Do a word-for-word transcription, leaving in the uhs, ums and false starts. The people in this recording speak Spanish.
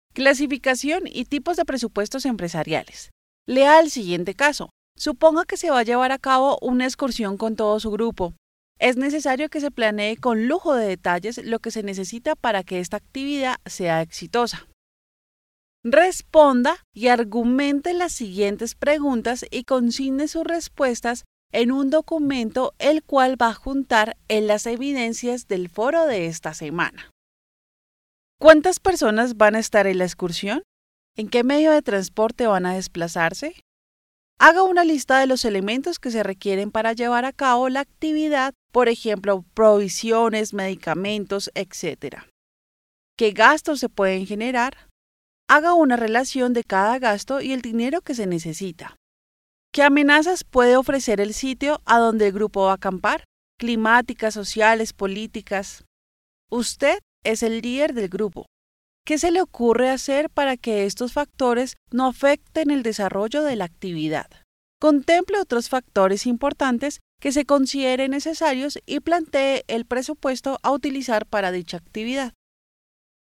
Clasificación y tipos de presupuestos empresariales. Lea el siguiente caso. Suponga que se va a llevar a cabo una excursión con todo su grupo. Es necesario que se planee con lujo de detalles lo que se necesita para que esta actividad sea exitosa. Responda y argumente las siguientes preguntas y consigne sus respuestas en un documento el cual va a juntar en las evidencias del foro de esta semana. ¿Cuántas personas van a estar en la excursión? ¿En qué medio de transporte van a desplazarse? Haga una lista de los elementos que se requieren para llevar a cabo la actividad, por ejemplo, provisiones, medicamentos, etcétera. ¿Qué gastos se pueden generar? Haga una relación de cada gasto y el dinero que se necesita. ¿Qué amenazas puede ofrecer el sitio a donde el grupo va a acampar? Climáticas, sociales, políticas. Usted es el líder del grupo. ¿Qué se le ocurre hacer para que estos factores no afecten el desarrollo de la actividad? Contemple otros factores importantes que se consideren necesarios y plantee el presupuesto a utilizar para dicha actividad.